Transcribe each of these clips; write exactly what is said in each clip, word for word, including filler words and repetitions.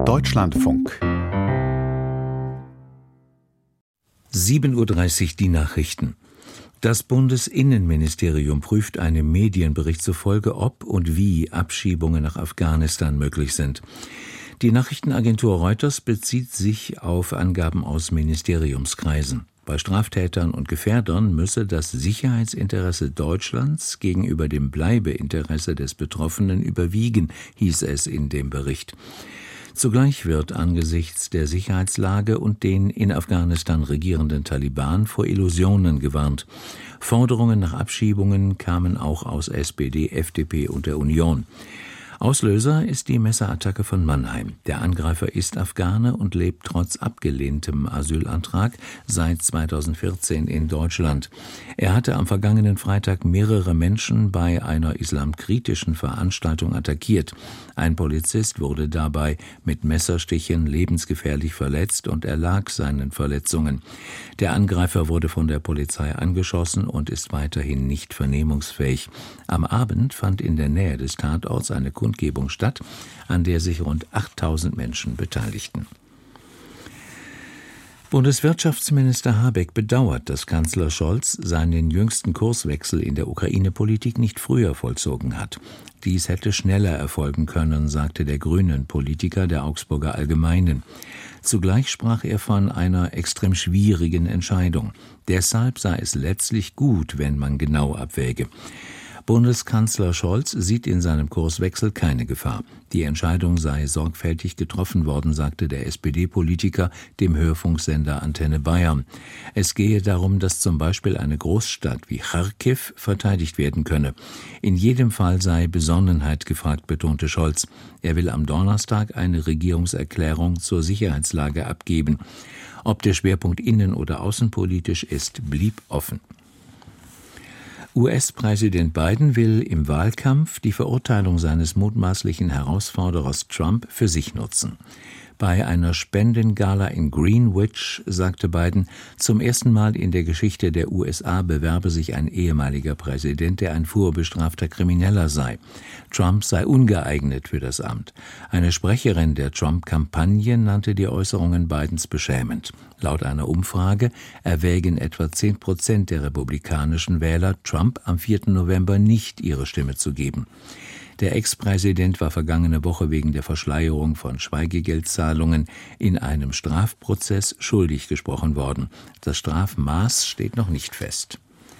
Deutschlandfunk. sieben Uhr dreißig die Nachrichten. Das Bundesinnenministerium prüft einem Medienbericht zufolge, ob und wie Abschiebungen nach Afghanistan möglich sind. Die Nachrichtenagentur Reuters bezieht sich auf Angaben aus Ministeriumskreisen. Bei Straftätern und Gefährdern müsse das Sicherheitsinteresse Deutschlands gegenüber dem Bleibeinteresse des Betroffenen überwiegen, hieß es in dem Bericht. Zugleich wird angesichts der Sicherheitslage und den in Afghanistan regierenden Taliban vor Illusionen gewarnt. Forderungen nach Abschiebungen kamen auch aus S P D, F D P und der Union. Auslöser ist die Messerattacke von Mannheim. Der Angreifer ist Afghane und lebt trotz abgelehntem Asylantrag seit zweitausendvierzehn in Deutschland. Er hatte am vergangenen Freitag mehrere Menschen bei einer islamkritischen Veranstaltung attackiert. Ein Polizist wurde dabei mit Messerstichen lebensgefährlich verletzt und erlag seinen Verletzungen. Der Angreifer wurde von der Polizei angeschossen und ist weiterhin nicht vernehmungsfähig. Am Abend fand in der Nähe des Tatorts eine Kundgebung statt, an der sich rund achttausend Menschen beteiligten. Bundeswirtschaftsminister Habeck bedauert, dass Kanzler Scholz seinen jüngsten Kurswechsel in der Ukraine-Politik nicht früher vollzogen hat. Dies hätte schneller erfolgen können, sagte der Grünen-Politiker der Augsburger Allgemeinen. Zugleich sprach er von einer extrem schwierigen Entscheidung. Deshalb sei es letztlich gut, wenn man genau abwäge. Bundeskanzler Scholz sieht in seinem Kurswechsel keine Gefahr. Die Entscheidung sei sorgfältig getroffen worden, sagte der S P D-Politiker dem Hörfunksender Antenne Bayern. Es gehe darum, dass zum Beispiel eine Großstadt wie Charkiw verteidigt werden könne. In jedem Fall sei Besonnenheit gefragt, betonte Scholz. Er will am Donnerstag eine Regierungserklärung zur Sicherheitslage abgeben. Ob der Schwerpunkt innen- oder außenpolitisch ist, blieb offen. U S-Präsident Biden will im Wahlkampf die Verurteilung seines mutmaßlichen Herausforderers Trump für sich nutzen. Bei einer Spendengala in Greenwich sagte Biden, zum ersten Mal in der Geschichte der U S A bewerbe sich ein ehemaliger Präsident, der ein vorbestrafter Krimineller sei. Trump sei ungeeignet für das Amt. Eine Sprecherin der Trump-Kampagne nannte die Äußerungen Bidens beschämend. Laut einer Umfrage erwägen etwa zehn Prozent der republikanischen Wähler, Trump am vierten November nicht ihre Stimme zu geben. Der Ex-Präsident war vergangene Woche wegen der Verschleierung von Schweigegeldzahlungen in einem Strafprozess schuldig gesprochen worden. Das Strafmaß steht noch nicht fest.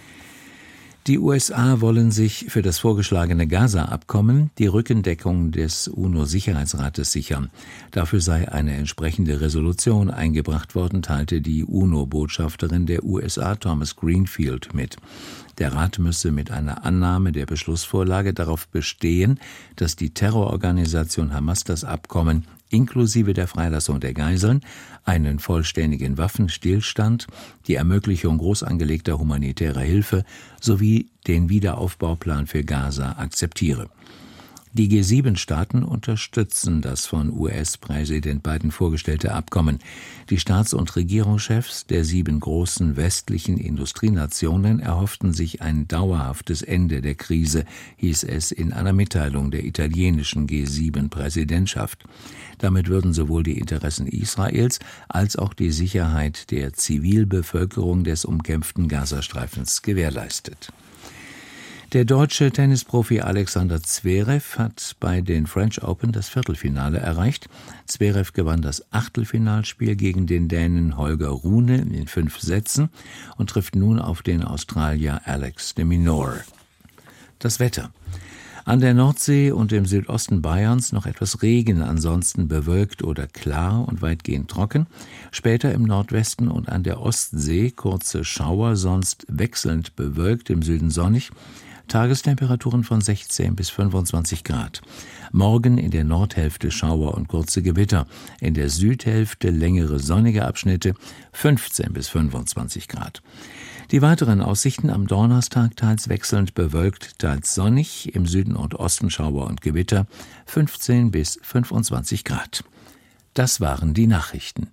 Die U S A wollen sich für das vorgeschlagene Gaza-Abkommen die Rückendeckung des UNO-Sicherheitsrates sichern. Dafür sei eine entsprechende Resolution eingebracht worden, teilte die UNO-Botschafterin der U S A Thomas Greenfield mit. Der Rat müsse mit einer Annahme der Beschlussvorlage darauf bestehen, dass die Terrororganisation Hamas das Abkommen inklusive der Freilassung der Geiseln, einen vollständigen Waffenstillstand, die Ermöglichung groß angelegter humanitärer Hilfe sowie den Wiederaufbauplan für Gaza akzeptiere. Die G sieben Staaten unterstützen das von U S-Präsident Biden vorgestellte Abkommen. Die Staats- und Regierungschefs der sieben großen westlichen Industrienationen erhofften sich ein dauerhaftes Ende der Krise, hieß es in einer Mitteilung der italienischen G sieben Präsidentschaft. Damit würden sowohl die Interessen Israels als auch die Sicherheit der Zivilbevölkerung des umkämpften Gazastreifens gewährleistet. Der deutsche Tennisprofi Alexander Zverev hat bei den French Open das Viertelfinale erreicht. Zverev gewann das Achtelfinalspiel gegen den Dänen Holger Rune in fünf Sätzen und trifft nun auf den Australier Alex de Minaur. Das Wetter. An der Nordsee und im Südosten Bayerns noch etwas Regen, ansonsten bewölkt oder klar und weitgehend trocken. Später im Nordwesten und an der Ostsee kurze Schauer, sonst wechselnd bewölkt, im Süden sonnig. Tagestemperaturen von sechzehn bis fünfundzwanzig Grad. Morgen in der Nordhälfte Schauer und kurze Gewitter. In der Südhälfte längere sonnige Abschnitte, fünfzehn bis fünfundzwanzig Grad. Die weiteren Aussichten am Donnerstag teils wechselnd bewölkt, teils sonnig, im Süden und Osten Schauer und Gewitter, fünfzehn bis fünfundzwanzig Grad. Das waren die Nachrichten.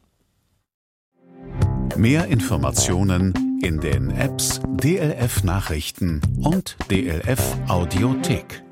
Mehr Informationen in den Apps D L F Nachrichten und D L F Audiothek.